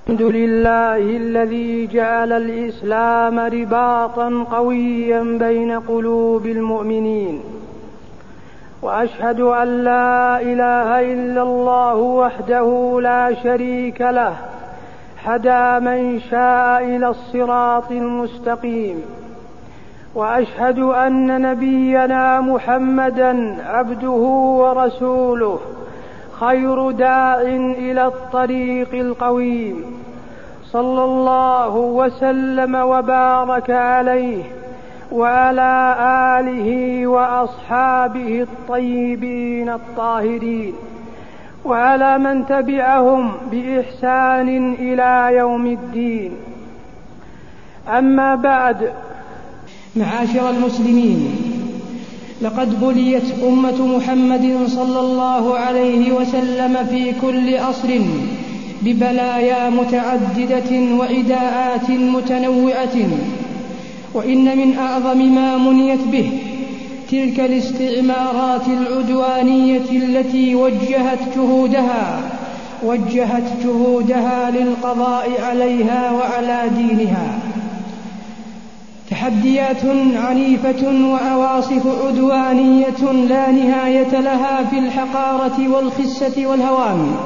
الحمد لله الذي جعل الإسلام رباطا قويا بين قلوب المؤمنين، وأشهد أن لا إله إلا الله وحده لا شريك له هدى من شاء إلى الصراط المستقيم، وأشهد أن نبينا محمدا عبده ورسوله خير داع إلى الطريق القويم، صلى الله وسلم وبارك عليه وعلى آله وأصحابه الطيبين الطاهرين، وعلى من تبعهم بإحسان إلى يوم الدين. أما بعد، معاشر المسلمين، لقد بليت أمة محمد صلى الله عليه وسلم في كل عصر ببلايا متعددة وعداءات متنوعة، وإن من أعظم ما منيت به تلك الاستعمارات العدوانية التي وجهت جهودها للقضاء عليها وعلى دينها. تحديات عنيفة وعواصف عدوانية لا نهاية لها في الحقارة والخسة والهوان،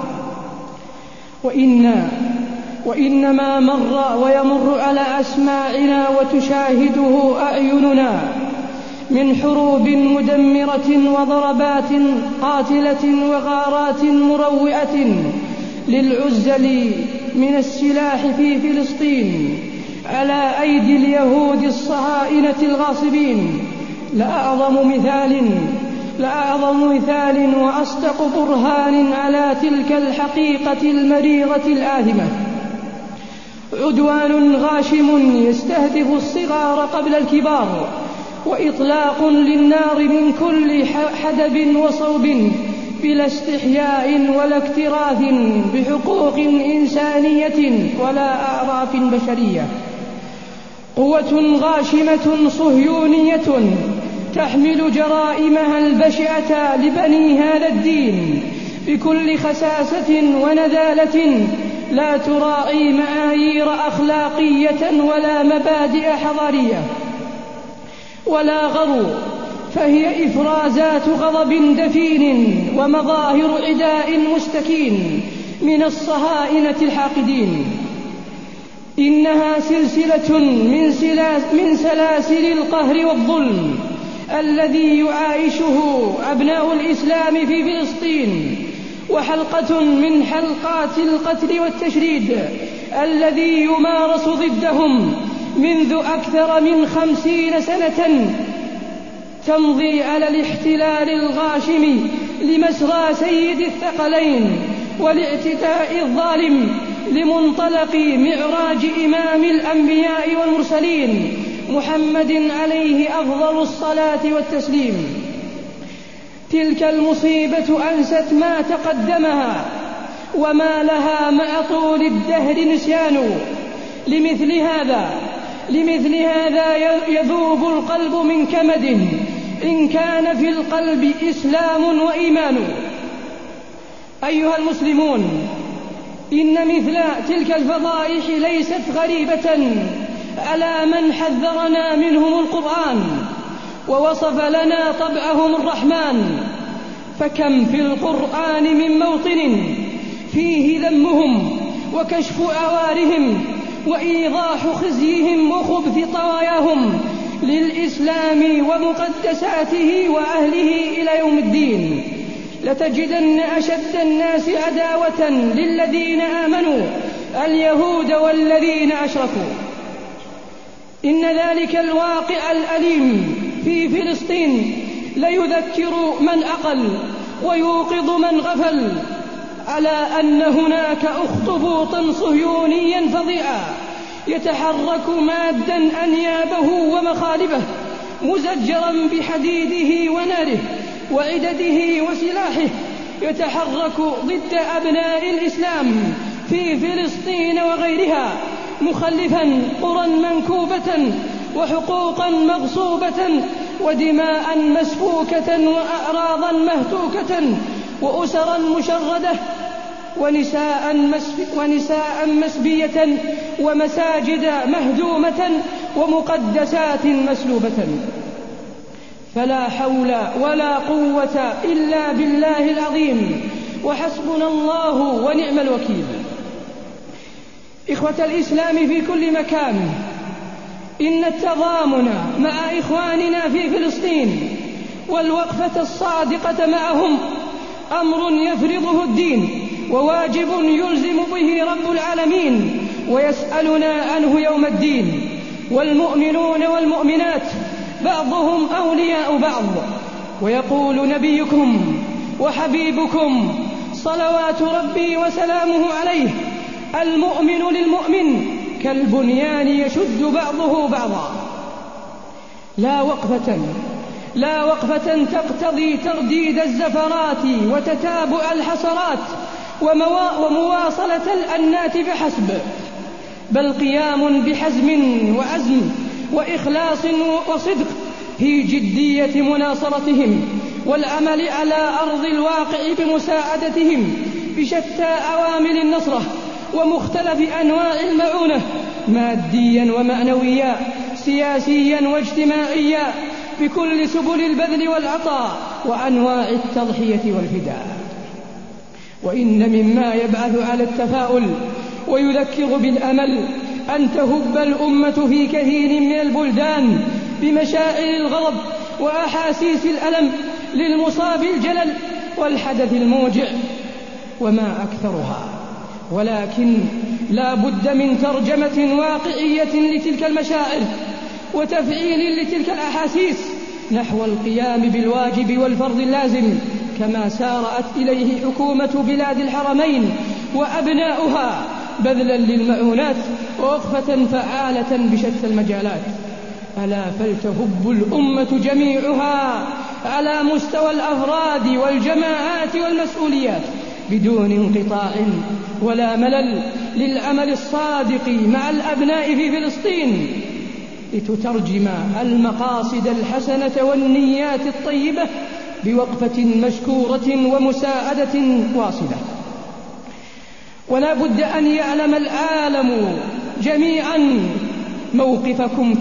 وإنما مر ويمر على أسماعنا وتشاهده أعيننا من حروب مدمرة وضربات قاتلة وغارات مروعة للعزل من السلاح في فلسطين على أيدي اليهود الصهاينة الغاصبين لأعظم مثال وأصدق برهان على تلك الحقيقة المريرة الآثمة. عدوان غاشم يستهدف الصغار قبل الكبار، وإطلاق للنار من كل حدب وصوب بلا استحياء ولا اكتراث بحقوق إنسانية ولا أعراف بشرية. قوة غاشمة صهيونية تحمل جرائمها البشعة لبني هذا الدين بكل خساسة ونذالة، لا تراعي معايير أخلاقية ولا مبادئ حضارية ولا غرو، فهي إفرازات غضب دفين ومظاهر عداء مستكين من الصهاينة الحاقدين. إنها سلسلة من سلاسل القهر والظلم الذي يعايشه أبناء الإسلام في فلسطين، وحلقة من حلقات القتل والتشريد الذي يمارس ضدهم منذ أكثر من 50 سنة، تمضي على الاحتلال الغاشم لمسرى سيد الثقلين والاعتداء الظالم لمنطلق معراج إمام الأنبياء والمرسلين محمد عليه أفضل الصلاة والتسليم. تلك المصيبة أنست ما تقدمها وما لها مع طول الدهر نسيان. لمثل هذا يذوب القلب من كمد إن كان في القلب إسلام وإيمان. أيها المسلمون، إن مثل تلك الفضائح ليست غريبة على من حذرنا منهم القرآن ووصف لنا طبعهم الرحمن، فكم في القرآن من موطن فيه ذمهم وكشف عوارهم وإيضاح خزيهم وخبث طواياهم للإسلام ومقدساته وأهله إلى يوم الدين. لتجدن أشد الناس عداوة للذين آمنوا اليهود والذين أشركوا. إن ذلك الواقع الأليم في فلسطين ليذكر من أقل ويوقظ من غفل على أن هناك أخطبوطا صهيونيا فظيعا يتحرك مادا أنيابه ومخالبه مزجرا بحديده وناره وعدده وسلاحه، يتحرك ضد أبناء الإسلام في فلسطين وغيرها، مخلفا قرى منكوبة وحقوقا مغصوبة ودماء مسفوكة وأعراضا مهتوكة وأسرا مشردة ونساء مسبية ومساجد مهدومة ومقدسات مسلوبة. فلا حول ولا قوة إلا بالله العظيم، وحسبنا الله ونعم الوكيل. إخوة الإسلام في كل مكان، إن التضامن مع إخواننا في فلسطين والوقفة الصادقة معهم أمر يفرضه الدين وواجب يلزم به رب العالمين ويسألنا عنه يوم الدين. والمؤمنون والمؤمنات بعضهم أولياء بعض، ويقول نبيكم وحبيبكم صلوات ربي وسلامه عليه: المؤمن للمؤمن كالبنيان يشد بعضه بعضا. لا وقفة تقتضي ترديد الزفرات وتتابع الحسرات ومواصلة الأنات فحسب، بل قيام بحزم وعزم وإخلاص وصدق في جدية مناصرتهم والعمل على أرض الواقع بمساعدتهم بشتى عوامل النصرة ومختلف أنواع المعونة، ماديا ومعنويا، سياسيا واجتماعيا، بكل سبل البذل والعطاء وأنواع التضحية والفداء. وإن مما يبعث على التفاؤل ويذكر بالأمل أن تهب الأمة في كثير من البلدان بمشاعر الغضب وأحاسيس الألم للمصاب الجلل والحدث الموجع وما أكثرها، ولكن لا بد من ترجمة واقعية لتلك المشاعر وتفعيل لتلك الأحاسيس نحو القيام بالواجب والفرض اللازم كما سارعت إليه حكومة بلاد الحرمين وأبناؤها، بذلا للمعونات ووقفة فعالة بشتى المجالات. ألا فلتهب الأمة جميعها على مستوى الأفراد والجماعات والمسؤوليات بدون انقطاع ولا ملل للعمل الصادق مع الأبناء في فلسطين، لتترجم المقاصد الحسنة والنيات الطيبة بوقفة مشكورة ومساعدة واصلة. ولا بد أن يعلم العالم جميعا موقفكم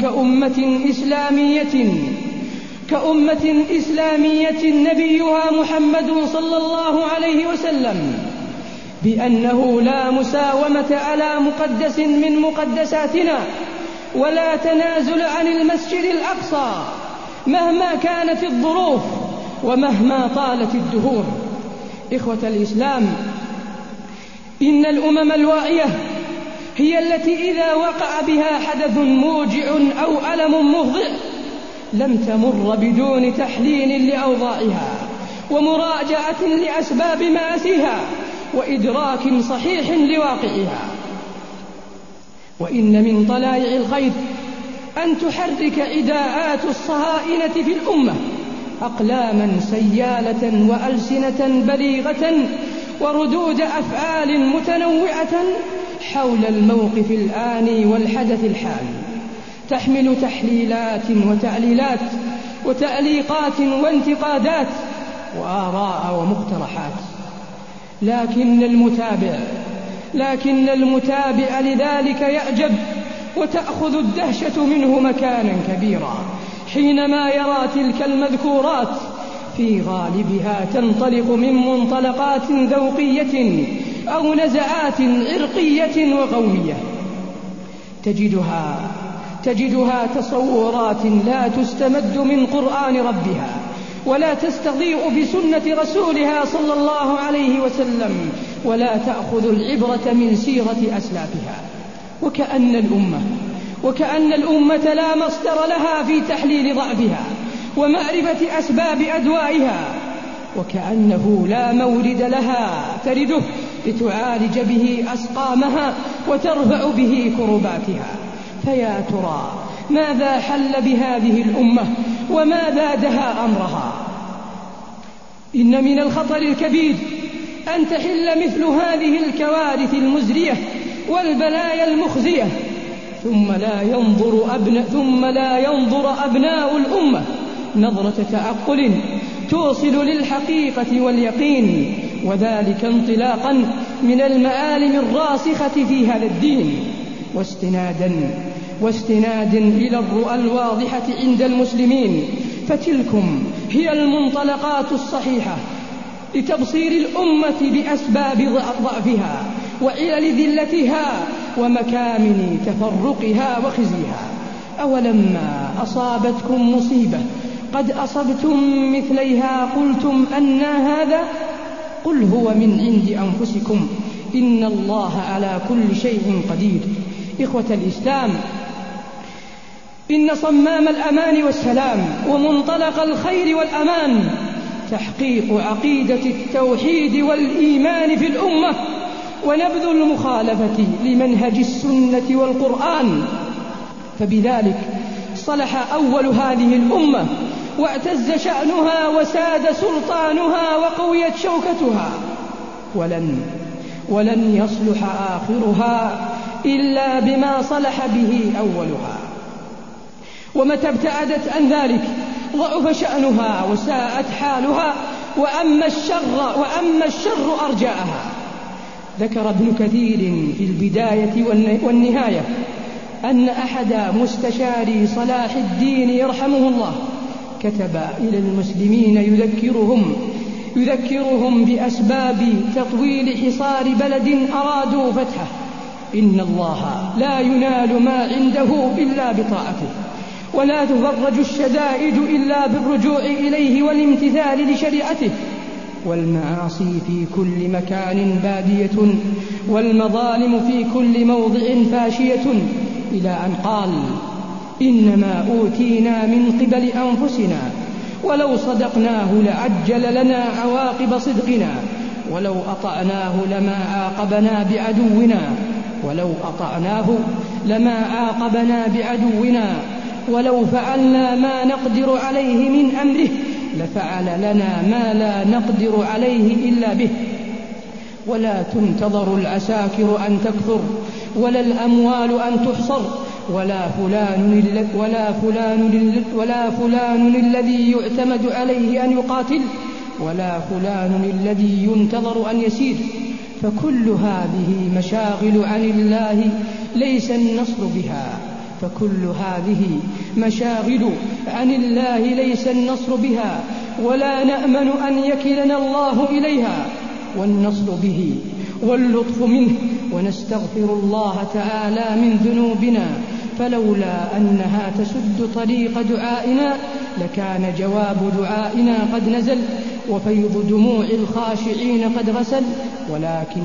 كأمة إسلامية نبيها محمد صلى الله عليه وسلم بأنه لا مساومة على مقدس من مقدساتنا ولا تنازل عن المسجد الأقصى مهما كانت الظروف ومهما طالت الدهور. إخوة الإسلام، إن الأمم الواعية هي التي إذا وقع بها حدث موجع أو ألم مفضع لم تمر بدون تحليل لأوضاعها ومراجعة لأسباب مآسيها وإدراك صحيح لواقعها. وإن من طلائع الخير أن تحرك عداءات الصهاينة في الأمة أقلاما سيالة وألسنة بليغة وردود أفعال متنوعة حول الموقف الآني والحدث الحالي، تحمل تحليلات وتعليلات وتعليقات وانتقادات وآراء ومقترحات، لكن المتابع لذلك يعجب وتأخذ الدهشة منه مكانا كبيرا حينما يرى تلك المذكورات في غالبها تنطلق من منطلقات ذوقية أو نزعات عرقية وقومية، تجدها تصورات لا تستمد من قرآن ربها ولا تستضيء بسنة رسولها صلى الله عليه وسلم ولا تأخذ العبرة من سيرة أسلافها، وكأن الأمة لا مصدر لها في تحليل ضعفها ومعرفة أسباب أدوائها، وكأنه لا مورد لها ترده لتعالج به أسقامها وترفع به كرباتها. فيا ترى ماذا حل بهذه الأمة وماذا دها أمرها؟ إن من الخطر الكبير أن تحل مثل هذه الكوارث المزرية والبلايا المخزية ثم لا ينظر أبناء الأمة نظرة تعقل توصل للحقيقة واليقين، وذلك انطلاقا من المعالم الراسخة في هذا الدين، واستنادا إلى الرؤى الواضحة عند المسلمين، فتلكم هي المنطلقات الصحيحة لتبصير الأمة بأسباب ضعفها وعلل ذلتها ومكامن تفرقها وخزيها. أولما أصابتكم مصيبة قد أصبتم مثليها قلتم أنى هذا؟ قل هو من عند أنفسكم إن الله على كل شيء قدير. إخوة الإسلام، إن صمام الأمان والسلام ومنطلق الخير والأمان تحقيق عقيدة التوحيد والإيمان في الأمة ونبذ المخالفة لمنهج السنة والقرآن، فبذلك صلح أول هذه الأمة واعتز شأنها وساد سلطانها وقويت شوكتها، ولن يصلح آخرها إلا بما صلح به أولها. ومتى ابتعدت عن ذلك ضعف شأنها وساءت حالها وأما الشر أرجاءها. ذكر ابن كثير في البداية والنهاية أن أحد مستشاري صلاح الدين يرحمه الله كتب إلى المسلمين يذكرهم بأسباب تطويل حصار بلد أرادوا فتحه. إن الله لا ينال ما عنده إلا بطاعته، ولا تفرج الشدائد إلا بالرجوع إليه والامتثال لشريعته، والمعاصي في كل مكان بادية، والمظالم في كل موضع فاشية، إلى أن قال: إنما أوتينا من قبل أنفسنا، ولو صدقناه لعجل لنا عواقب صدقنا، ولو أطعناه لما عاقبنا بعدونا، ولو فعلنا ما نقدر عليه من أمره لفعل لنا ما لا نقدر عليه إلا به. ولا تنتظر العساكر أن تكثر، ولا الأموال أن تحصر، ولا فلان الذي يعتمد عليه أن يقاتل، ولا فلان الذي ينتظر أن يسير، فكل هذه مشاغل عن الله ليس النصر بها، ولا نأمن أن يكلنا الله إليها، والنصر به واللطف منه، ونستغفر الله تعالى من ذنوبنا، فلولا أنها تسد طريق دعائنا لكان جواب دعائنا قد نزل، وفيض دموع الخاشعين قد غسل، ولكن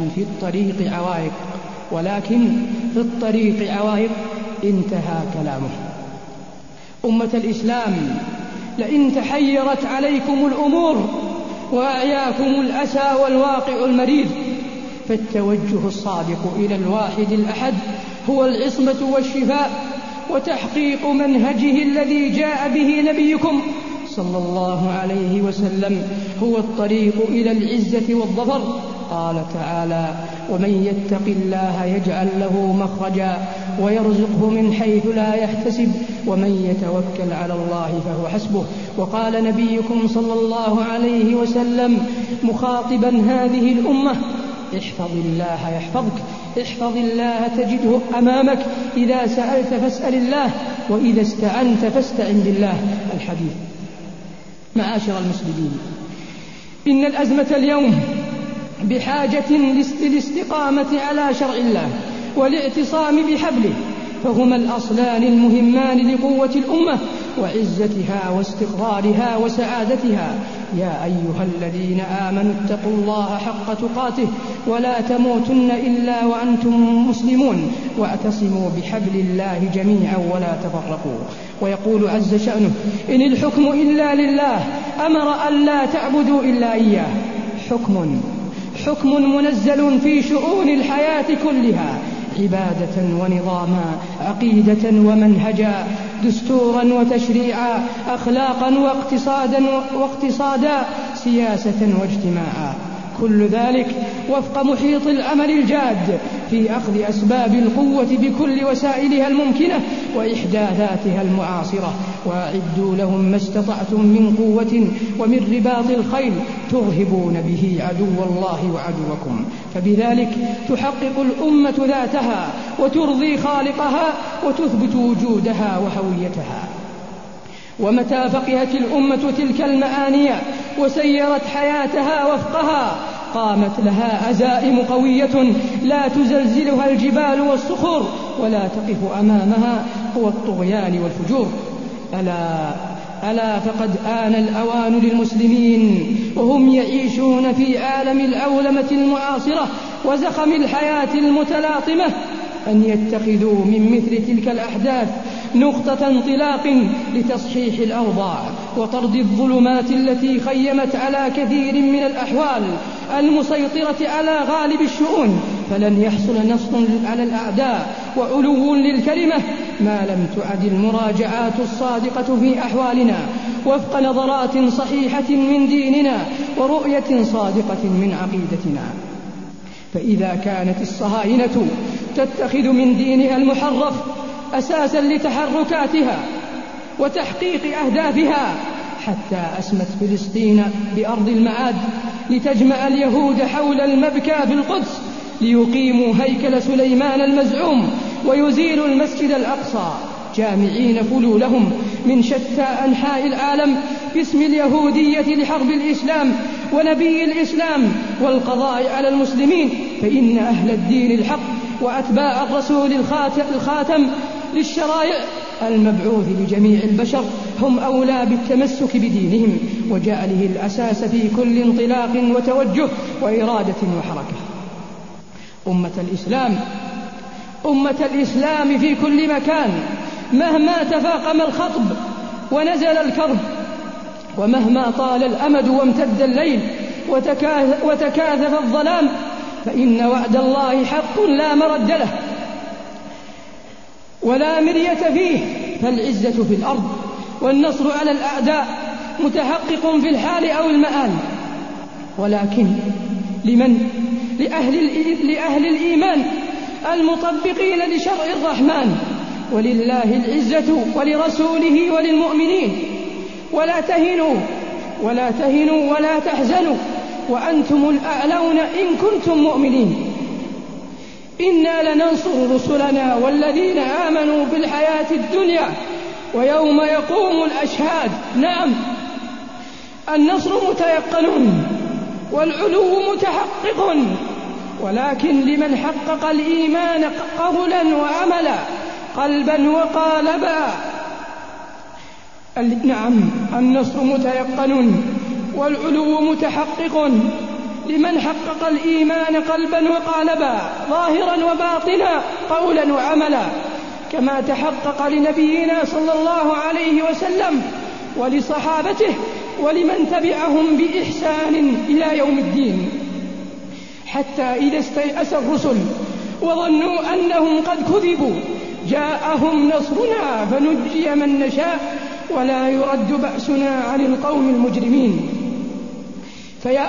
في الطريق عوائق. انتهى كلامه. أمة الإسلام، لئن تحيرت عليكم الأمور وأعياكم الأسى والواقع المريض، فالتوجه الصادق إلى الواحد الأحد هو العصمة والشفاء وتحقيق منهجه الذي جاء به نبيكم صلى الله عليه وسلم، هو الطريق إلى العزة والظفر. قال تعالى: ومن يتق الله يجعل له مخرجا ويرزقه من حيث لا يحتسب ومن يتوكل على الله فهو حسبه. وقال نبيكم صلى الله عليه وسلم مخاطبا هذه الأمة: احفظ الله يحفظك، احفظ الله تجده أمامك، إذا سألت فاسأل الله، وإذا استعنت فاستعن بالله. الحديث. معاشر المسلمين، إن الأزمة اليوم بحاجة للاستقامة على شرع الله والاعتصام بحبله، فهما الأصلان المهمان لقوة الأمة وعزتها واستقرارها وسعادتها. يا أيها الذين آمنوا اتقوا الله حق تقاته ولا تموتن إلا وأنتم مسلمون، واعتصموا بحبل الله جميعا ولا تفرقوا. ويقول عز شأنه: إن الحكم إلا لله، أمر أن لا تعبدوا إلا إياه. حكم منزل في شؤون الحياة كلها، عبادة ونظاما، عقيدة ومنهجا، دستورا وتشريعا، أخلاقا واقتصادا، سياسة واجتماعا، كل ذلك وفق محيط العمل الجاد في أخذ أسباب القوة بكل وسائلها الممكنة وإحداثاتها المعاصرة. وأعدوا لهم ما استطعتم من قوة ومن رباط الخيل ترهبون به عدو الله وعدوكم. فبذلك تحقق الأمة ذاتها وترضي خالقها وتثبت وجودها وهويتها. ومتى فقهت الأمة تلك المعاني وسيرت حياتها وفقها قامت لها عزائم قوية لا تزلزلها الجبال والصخور ولا تقف أمامها قوى الطغيان والفجور. ألا فقد آن الأوان للمسلمين وهم يعيشون في عالم العولمة المعاصرة وزخم الحياة المتلاطمة أن يتخذوا من مثل تلك الأحداث نقطة انطلاق لتصحيح الأوضاع وطرد الظلمات التي خيمت على كثير من الأحوال المسيطرة على غالب الشؤون. فلن يحصل نصر على الأعداء وعلو للكلمة ما لم تعد المراجعات الصادقة في أحوالنا وفق نظرات صحيحة من ديننا ورؤية صادقة من عقيدتنا. فإذا كانت الصهاينة تتخذ من دينها المحرف أساسا لتحركاتها وتحقيق أهدافها حتى أسمت فلسطين بأرض المعاد لتجمع اليهود حول المبكى في القدس ليقيموا هيكل سليمان المزعوم ويزيلوا المسجد الأقصى جامعين فلولهم من شتى أنحاء العالم باسم اليهودية لحرب الإسلام ونبي الإسلام والقضاء على المسلمين. فإن أهل الدين الحق وأتباع الرسول الخاتم للشرائع المبعوث لجميع البشر هم أولى بالتمسك بدينهم وجعله الأساس في كل انطلاق وتوجه وإرادة وحركة. أمة الإسلام في كل مكان مهما تفاقم الخطب ونزل الكرب ومهما طال الأمد وامتد الليل وتكاثف الظلام فإن وعد الله حق لا مرد له ولا مرية فيه. فالعزة في الأرض والنصر على الأعداء متحقق في الحال أو المآل. ولكن لأهل الإيمان المطبقين لشرع الرحمن ولله العزة ولرسوله وللمؤمنين. ولا تهنوا ولا تحزنوا وأنتم الأعلون إن كنتم مؤمنين. إنا لننصر رسلنا والذين آمنوا في الحياة الدنيا ويوم يقوم الأشهاد. نعم، النصر متيقن والعلو متحقق، ولكن لمن حقق الإيمان قولا وعملا قلبا وقالبا. نعم، النصر متيقن والعلو متحقق لمن حقق الإيمان قلبا وقالبا ظاهرا وباطنا قولا وعملا، كما تحقق لنبينا صلى الله عليه وسلم ولصحابته ولمن تبعهم بإحسان إلى يوم الدين. حتى إذا استيأس الرسل وظنوا أنهم قد كذبوا جاءهم نصرنا فنجي من نشاء ولا يرد بأسنا عن القوم المجرمين. فيا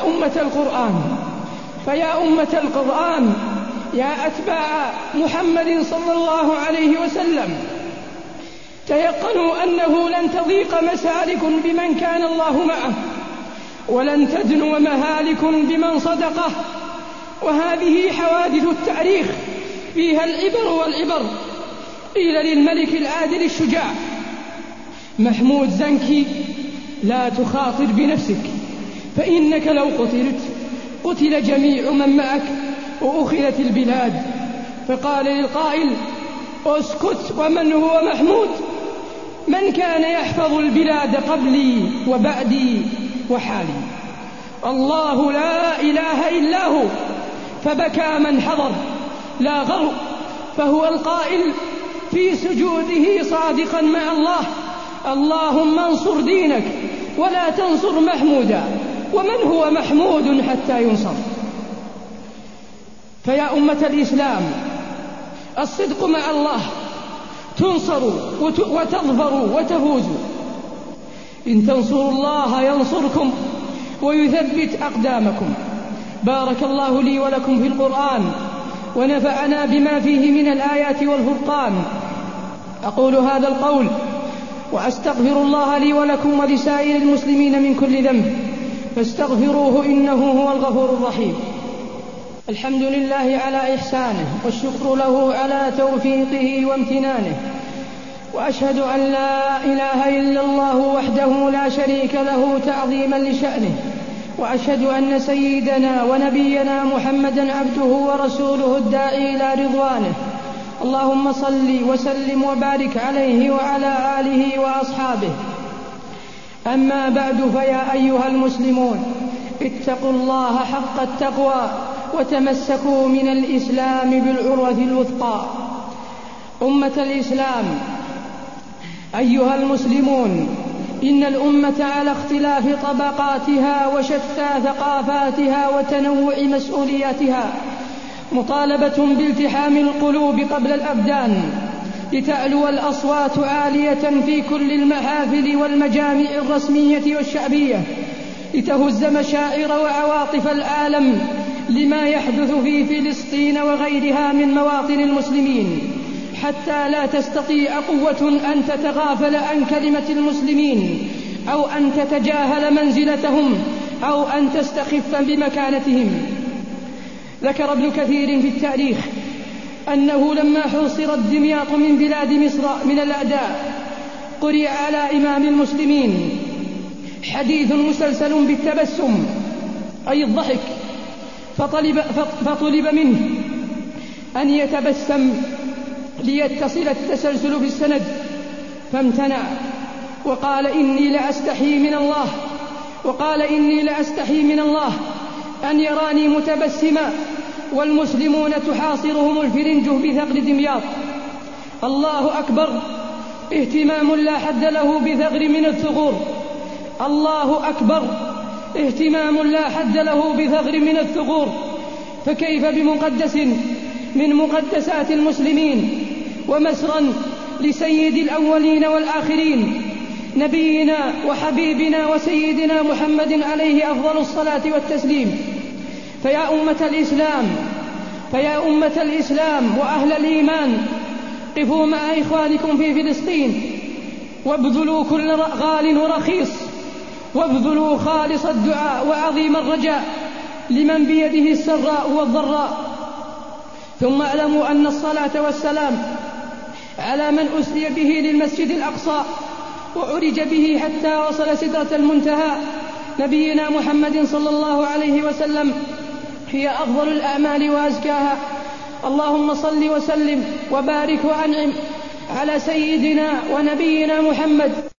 أمة القرآن يا أتباع محمد صلى الله عليه وسلم، تيقنوا أنه لن تضيق مسالك بمن كان الله معه، ولن تدنو مهالك بمن صدقه. وهذه حوادث التاريخ فيها العبر والعبر. قيل للملك العادل الشجاع محمود زنكي: لا تخاطر بنفسك، فإنك لو قتلت قتل جميع من معك وأخذت البلاد. فقال للقائل: اسكت، ومن هو محمود؟ من كان يحفظ البلاد قبلي وبعدي وحالي؟ الله لا إله إلا هو. فبكى من حضر لا غر، فهو القائل في سجوده صادقا مع الله: اللهم انصر دينك ولا تنصر محمودا. ومن هو محمود حتى ينصر؟ فيا أمة الإسلام، الصدق مع الله تنصروا وتظفروا وتفوزوا. إن تنصروا الله ينصركم ويثبت أقدامكم. بارك الله لي ولكم في القرآن ونفعنا بما فيه من الآيات والفرقان. أقول هذا القول وأستغفر الله لي ولكم ولسائر المسلمين من كل ذنب فاستغفروه إنه هو الغفور الرحيم. الحمد لله على إحسانه والشكر له على توفيقه وامتنانه، وأشهد أن لا إله إلا الله وحده لا شريك له تعظيما لشأنه، وأشهد أن سيدنا ونبينا محمدا عبده ورسوله الداعي إلى رضوانه. اللهم صل وسلم وبارك عليه وعلى آله وأصحابه. أما بعد، فيا أيها المسلمون، اتقوا الله حق التقوى وتمسكوا من الإسلام بالعروة الوثقى. أمة الإسلام، أيها المسلمون، إن الأمة على اختلاف طبقاتها وشتى ثقافاتها وتنوع مسؤولياتها مطالبة بالتحام القلوب قبل الأبدان لتعلو الأصوات عالية في كل المحافل والمجامع الرسمية والشعبية، لتهز مشاعر وعواطف العالم لما يحدث في فلسطين وغيرها من مواطن المسلمين، حتى لا تستطيع قوة أن تتغافل عن كلمة المسلمين أو أن تتجاهل منزلتهم أو أن تستخف بمكانتهم. ذكر ابن كثير في التاريخ أنه لما حوصرت دمياط من بلاد مصر من الأعداء قرئ على إمام المسلمين حديث مسلسل بالتبسم أي الضحك، فطلب منه أن يتبسم ليتصل التسلسل بالسند، فامتنع وقال إني لأستحي من الله أن يراني متبسما والمسلمون تحاصرهم الفرنج بثغر دمياط. الله أكبر، اهتمام لا حد له بثغر من الثغور. الله أكبر، اهتمام لا حد له بثغر من الثغور. فكيف بمقدس من مقدسات المسلمين ومسرا لسيد الأولين والآخرين، نبينا وحبيبنا وسيدنا محمد عليه أفضل الصلاة والتسليم. فيا أمة الإسلام وأهل الإيمان، قفوا مع إخوانكم في فلسطين وابذلوا كل غال ورخيص، وابذلوا خالص الدعاء وعظيم الرجاء لمن بيده السراء والضراء. ثم اعلموا أن الصلاة والسلام على من أسري به للمسجد الأقصى وعرج به حتى وصل سدرة المنتهى، نبينا محمد صلى الله عليه وسلم، هي أفضل الأعمال وأزكاها. اللهم صل وسلم وبارك وأنعم على سيدنا ونبينا محمد